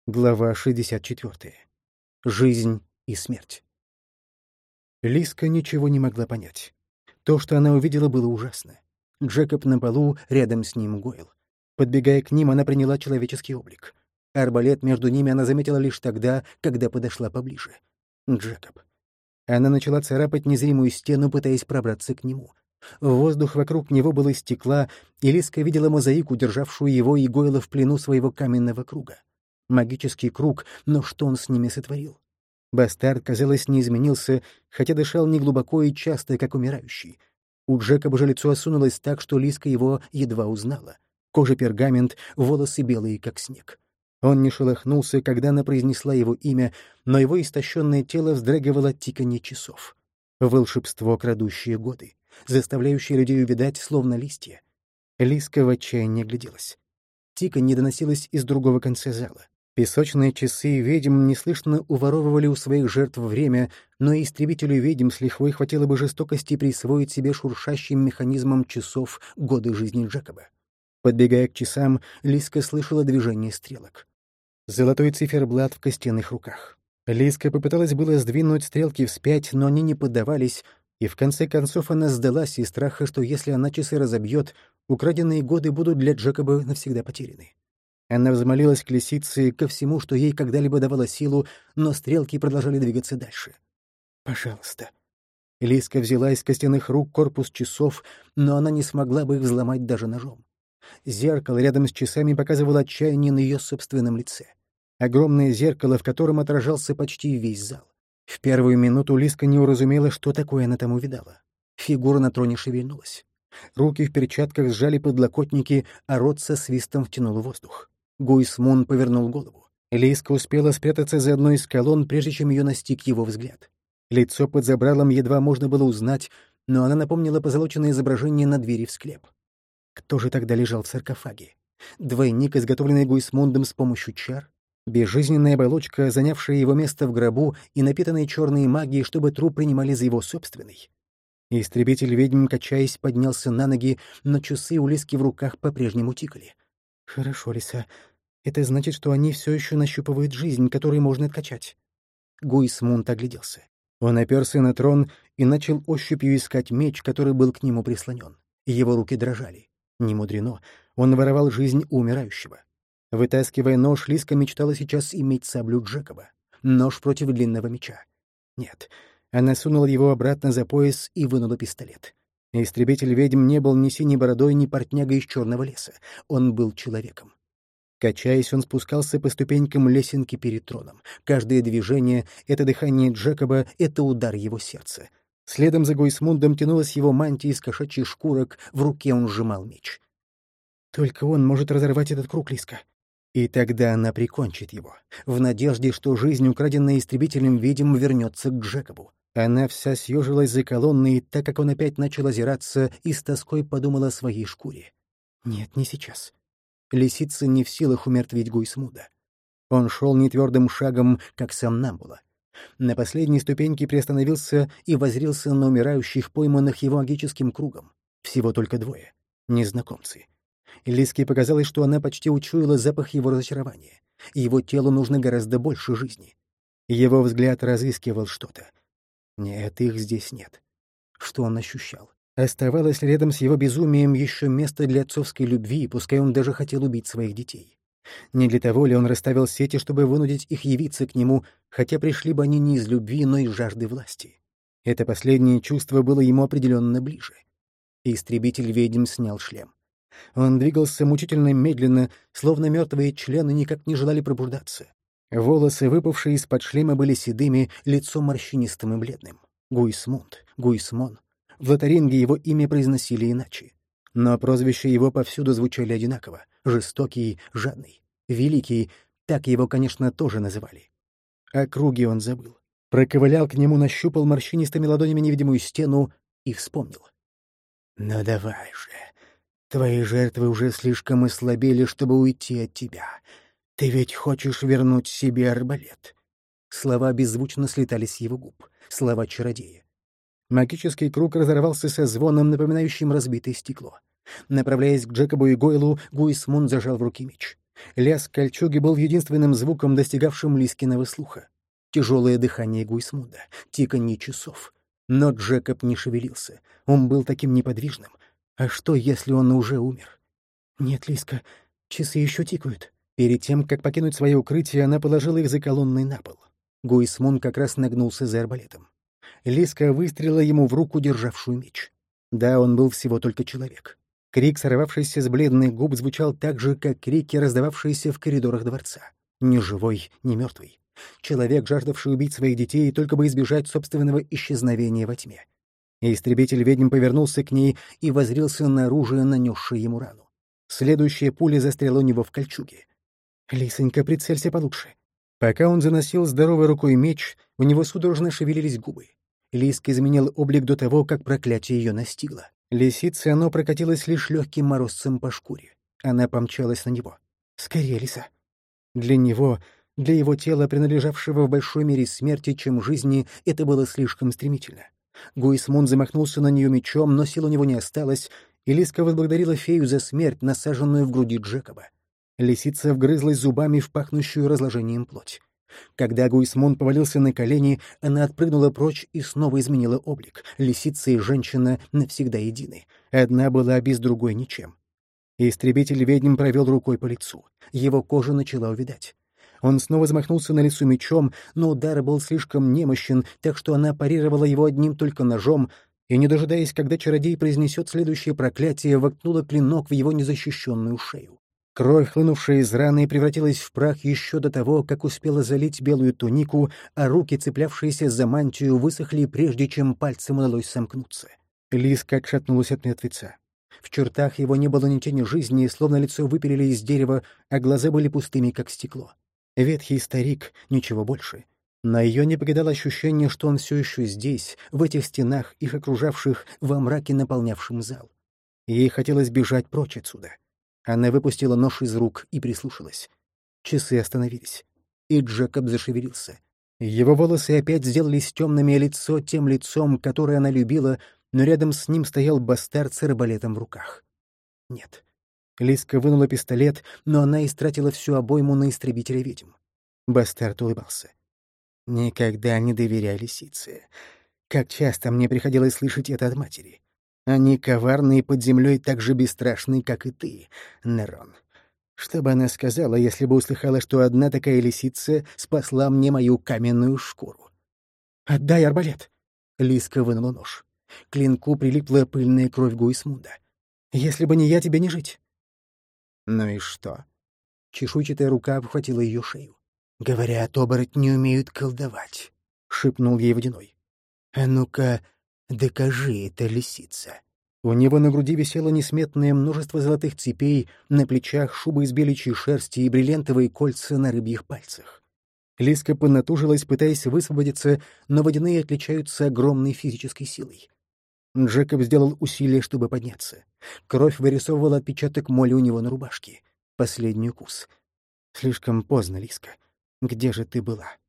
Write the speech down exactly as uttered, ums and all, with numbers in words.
Глава шестьдесят четыре. Жизнь и смерть. Лиска ничего не могла понять. То, что она увидела, было ужасно. Джекоб на полу, рядом с ним Гойл. Подбегая к ним, она приняла человеческий облик. Арбалет между ними она заметила лишь тогда, когда подошла поближе. Джекоб. Она начала царапать незримую стену, пытаясь пробраться к нему. Воздух вокруг него был из стекла, и Лиска видела мозаику, державшую его и Гойла в плену своего каменного круга. Магический круг, но что он с ними сотворил? Бастард, казалось, не изменился, хотя дышал неглубоко и часто, как умирающий. У Джекоба же лицо осунулось так, что Лиска его едва узнала. Кожа пергамент, волосы белые, как снег. Он не шелохнулся, когда она произнесла его имя, но его истощенное тело вздрагивало от тиканья часов. Волшебство, крадущее годы, заставляющее людей увядать, словно листья. Лиска в отчаянии огляделась. Тиканье доносилось из другого конца зала. Песочные часы ведьм неслышно уворовывали у своих жертв время, но истребителю ведьм с лихвой хватило бы жестокости присвоить себе шуршащим механизмом часов годы жизни Джекоба. Подбегая к часам, Лиска слышала движение стрелок. Золотой циферблат в костяных руках. Лиска попыталась было сдвинуть стрелки вспять, но они не поддавались, и в конце концов она сдалась из страха, что если она часы разобьет, украденные годы будут для Джекоба навсегда потеряны. Она взмолилась к лисице, ко всему, что ей когда-либо давало силу, но стрелки продолжали двигаться дальше. «Пожалуйста». Лиска взяла из костяных рук корпус часов, но она не смогла бы их взломать даже ножом. Зеркало рядом с часами показывало отчаяние на ее собственном лице. Огромное зеркало, в котором отражался почти весь зал. В первую минуту Лиска не уразумела, что такое она там увидала. Фигура на троне шевельнулась. Руки в перчатках сжали подлокотники, а рот со свистом втянул воздух. Гуйсмун повернул голову. Лиска успела спрятаться за одной из колонн, прежде чем ее настиг его взгляд. Лицо под забралом едва можно было узнать, но она напомнила позолоченное изображение на двери в склеп. Кто же тогда лежал в саркофаге? Двойник, изготовленный Гуйсмундом с помощью чар? Безжизненная оболочка, занявшая его место в гробу и напитанная черной магией, чтобы труп принимали за его собственный? Истребитель ведьм, качаясь, поднялся на ноги, но часы у Лиски в руках по-прежнему тикали. «Хорошо, Лиса. Это значит, что они все еще нащупывают жизнь, которую можно откачать». Гуйсмунд огляделся. Он оперся на трон и начал ощупью искать меч, который был к нему прислонен. Его руки дрожали. Не мудрено. Он воровал жизнь у умирающего. Вытаскивая нож, Лиска мечтала сейчас иметь саблю Джекоба. Нож против длинного меча. Нет. Она сунула его обратно за пояс и вынула пистолет. Истребитель ведьм не был ни синей бородой, ни портнягой из черного леса. Он был человеком. Качаясь, он спускался по ступенькам лесенки перед троном. Каждое движение — это дыхание Джекоба, это удар его сердца. Следом за Гуйсмундом тянулась его мантия из кошачьих шкурок, в руке он сжимал меч. Только он может разорвать этот круг, Лиска. И тогда она прикончит его, в надежде, что жизнь, украденная истребителем ведьм, вернется к Джекобу. Она вся съежилась за колонной, так как он опять начал озираться, и с тоской подумала о своей шкуре. Нет, не сейчас. Лисица не в силах умертвить Гуйсмуда. Он шел нетвердым шагом, как сомнамбула. На последней ступеньке приостановился и воззрился на умирающих, пойманных его магическим кругом. Всего только двое. Незнакомцы. Лиске показалось, что она почти учуяла запах его разочарования. Его телу нужно гораздо больше жизни. Его взгляд разыскивал что-то. Нет, их здесь нет. Что он ощущал? Оставалось ли рядом с его безумием еще место для отцовской любви, пускай он даже хотел убить своих детей? Не для того ли он расставил сети, чтобы вынудить их явиться к нему, хотя пришли бы они не из любви, но из жажды власти? Это последнее чувство было ему определенно ближе. Истребитель ведьм снял шлем. Он двигался мучительно медленно, словно мертвые члены никак не желали пробуждаться. Волосы, выпавшие из-под шлема, были седыми, лицо морщинистым и бледным. Гуйсмунд, Гуйсмон. В Лотаринге его имя произносили иначе. Но прозвища его повсюду звучали одинаково. Жестокий, жадный, великий. Так его, конечно, тоже называли. О круге он забыл. Проковылял к нему, нащупал морщинистыми ладонями невидимую стену и вспомнил. «Ну давай же. Твои жертвы уже слишком ослабели, чтобы уйти от тебя. Ты ведь хочешь вернуть себе арбалет?» Слова беззвучно слетали с его губ. Слова чародея. Магический круг разорвался со звоном, напоминающим разбитое стекло. Направляясь к Джекобу и Гойлу, Гуйсмунд зажал в руке меч. Лязг кольчуги был единственным звуком, достигавшим Лискиного слуха. Тяжелое дыхание Гуйсмунда, тиканье часов. Но Джекоб не шевелился. Он был таким неподвижным. А что, если он уже умер? Нет, Лиска, часы еще тикают. Перед тем, как покинуть свое укрытие, она положила их за колонной на пол. Гуйсмунд как раз нагнулся за арбалетом. Лиска выстрелила ему в руку, державшую меч. Да, он был всего только человек. Крик, сорвавшийся с бледных губ, звучал так же, как крики, раздававшиеся в коридорах дворца. Ни живой, ни мертвый. Человек, жаждавший убить своих детей, только бы избежать собственного исчезновения во тьме. Истребитель ведьм повернулся к ней и воззрился на оружие, нанесшее ему рану. Следующая пуля застряла у него в кольчуге. «Лисонька, прицелься получше». Пока он заносил здоровой рукой меч, у него судорожно шевелились губы. Лиска изменила облик до того, как проклятие ее настигло. Лисице оно прокатилось лишь легким морозцем по шкуре. Она помчалась на него. «Скорее, лиса!» Для него, для его тела, принадлежавшего в большой мере смерти, чем жизни, это было слишком стремительно. Гуйсмунд замахнулся на нее мечом, но сил у него не осталось, и Лиска возблагодарила фею за смерть, насаженную в груди Джекоба. Лисица вгрызлась зубами в пахнущую разложением плоть. Когда Гуйсмунд повалился на колени, она отпрыгнула прочь и снова изменила облик. Лисица и женщина навсегда едины. Одна была без другой ничем. Истребитель ведьм провел рукой по лицу. Его кожа начала увядать. Он снова замахнулся на лису мечом, но удар был слишком немощен, так что она парировала его одним только ножом и, не дожидаясь, когда чародей произнесет следующее проклятие, воткнула клинок в его незащищенную шею. Кровь, хлынувшая из раны, превратилась в прах еще до того, как успела залить белую тунику, а руки, цеплявшиеся за мантию, высохли, прежде чем пальцем удалось сомкнуться. Лиска отшатнулась от мертвеца. В чертах его не было ни тени жизни, словно лицо выпилили из дерева, а глаза были пустыми, как стекло. Ветхий старик, ничего больше. На ее не покидало ощущение, что он все еще здесь, в этих стенах, их окружавших, во мраке, наполнявшем зал. Ей хотелось бежать прочь отсюда. Она выпустила нож из рук и прислушалась. Часы остановились, и Джекоб зашевелился. Его волосы опять сделались темными, а лицо тем лицом, которое она любила, но рядом с ним стоял бастард с арбалетом в руках. Нет. Лиска вынула пистолет, но она истратила всю обойму на истребителя ведьм. Бастард улыбался. «Никогда не доверяй лисице. Как часто мне приходилось слышать это от матери. Они коварны и под землей так же бесстрашны, как и ты, Нерон. Что бы она сказала, если бы услыхала, что одна такая лисица спасла мне мою каменную шкуру?» «Отдай арбалет!» Лиска вынула нож. К клинку прилипла пыльная кровь Гуйсмунда. «Если бы не я, тебе не жить». «Ну и что?» Чешуйчатая рука обхватила ее шею. «Говорят, оборотни умеют колдовать», — шепнул ей Водяной. «А ну-ка, докажи это, лисица». У него на груди висело несметное множество золотых цепей, на плечах шуба из беличьей шерсти и бриллиантовые кольца на рыбьих пальцах. Лиска понатужилась, пытаясь высвободиться, но водяные отличаются огромной физической силой. Джекоб сделал усилие, чтобы подняться. Кровь вырисовывала отпечаток моли у него на рубашке. Последний укус. «Слишком поздно, Лиска. Где же ты была?»